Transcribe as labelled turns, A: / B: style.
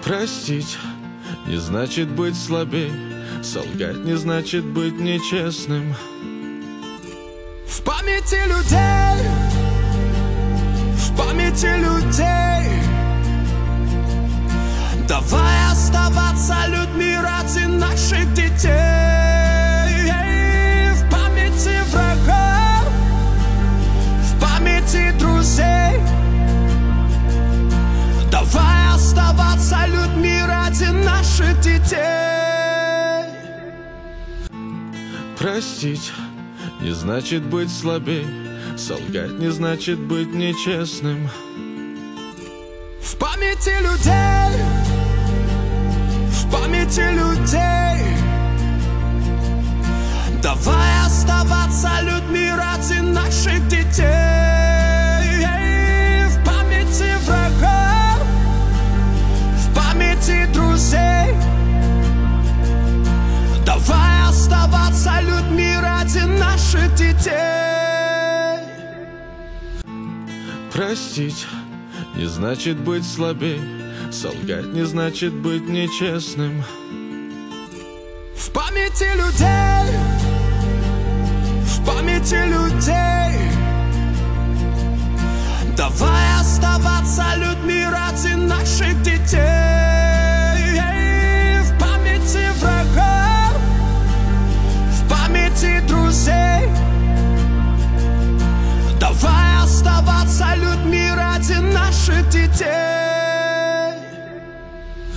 A: Простить не значит быть слабей, солгать не значит быть нечестным.
B: В памяти людей, в памяти людей, давай оставаться людьми ради наших детей. В памяти врагов, в памяти друзей, давай оставаться людьми ради наших детей.
A: Простить не значит быть слабей, солгать не значит быть нечестным.
B: В памяти людей, в памяти людей, давай оставаться людьми ради наших детей. В памяти врагов, в памяти друзей, давай оставаться людьми ради наших детей.
A: Простить не значит быть слабей, солгать не значит быть нечестным.
B: В памяти людей, в памяти людей, давай